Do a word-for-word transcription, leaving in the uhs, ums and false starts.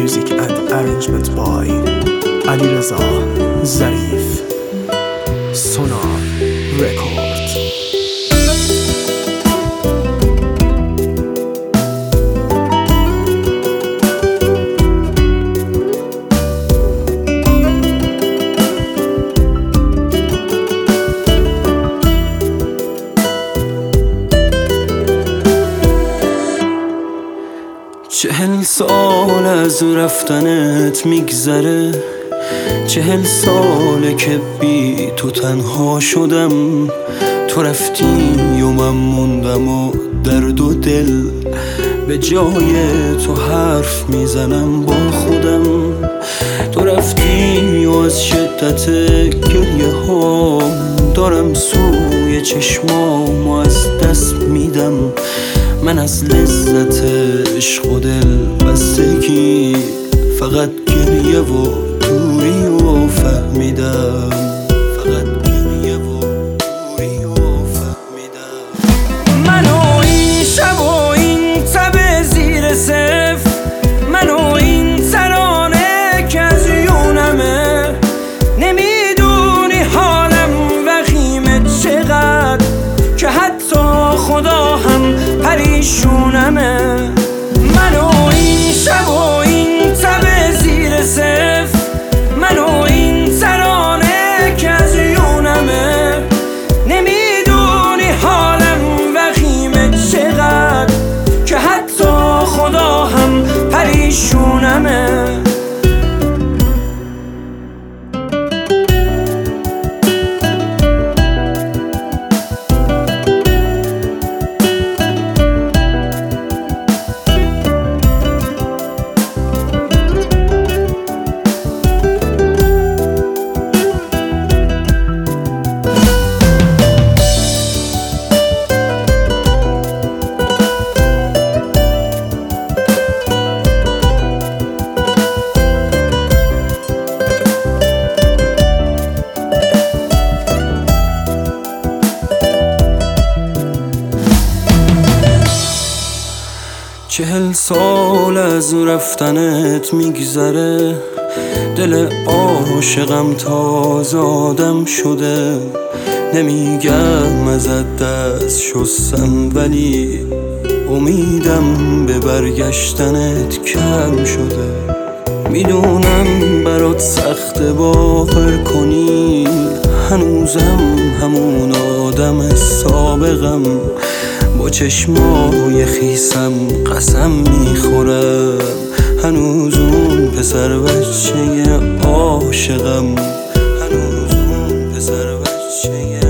Music and arrangement by علیرضا ظریف. سونار رکورد. چهل سال از رفتنت میگذره، چهل ساله که بی تو تنها شدم. تو رفتی و من موندم و درد و دل به جای تو حرف میزنم با خودم. تو رفتی و از شدت گریه ها دارم سوی چشمام و از دست میدم. من از لذت عشق و دل بستگی فقط گریه و دوری و فهمیدم. فقط گریه و دوری و فهمیدم. منو این شب و این تب زیر صفر، منو این ترانه که از یونمه. نمیدونی حالم وخیمه چقدر که حتی خدا هم پریشونمه. منو این شب و این تب زیر صفر، منو این ترانه که از یونمه. نمیدونی حالم وخیمه چقدر که حتی خدا هم پریشونمه. چهل سال از رفتنت میگذره، دل عاشقم تازه آدم شده. نمیگم ازت دست شستم ولی امیدم به برگشتنت کم شده. میدونم برات سخت باور کنی هنوزم همون آدم سابقم. با چشمای خیسم قسم میخورم هنوز اون پسر بچه عاشقم. هنوز اون پسر بچه